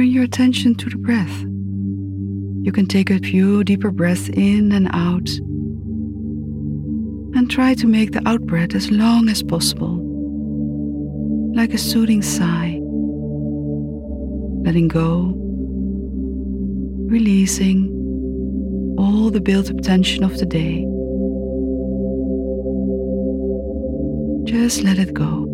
bring your attention to the breath. You can take a few deeper breaths in and out, and try to make the out breath as long as possible, like a soothing sigh. Letting go, releasing all the built-up tension of the day. Just let it go.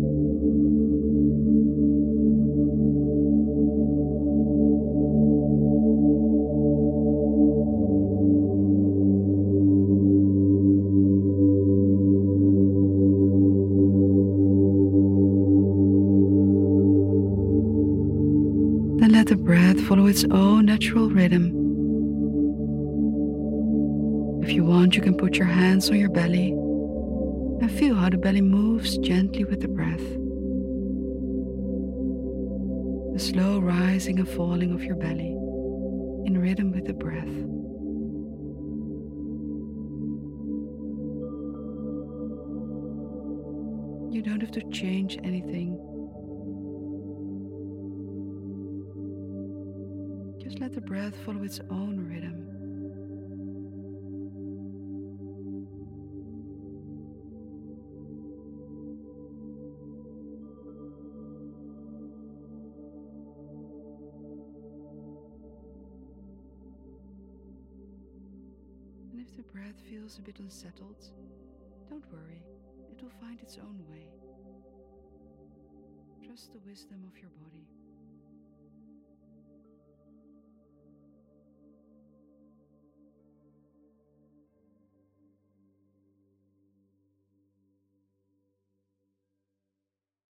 Then let the breath follow its own natural rhythm. If you want, you can put your hands on your belly and feel how the belly moves gently with the breath. The slow rising and falling of your belly in rhythm with the breath. You don't have to change anything. Just let the breath follow its own rhythm. And if the breath feels a bit unsettled, don't worry, it will find its own way. Trust the wisdom of your body.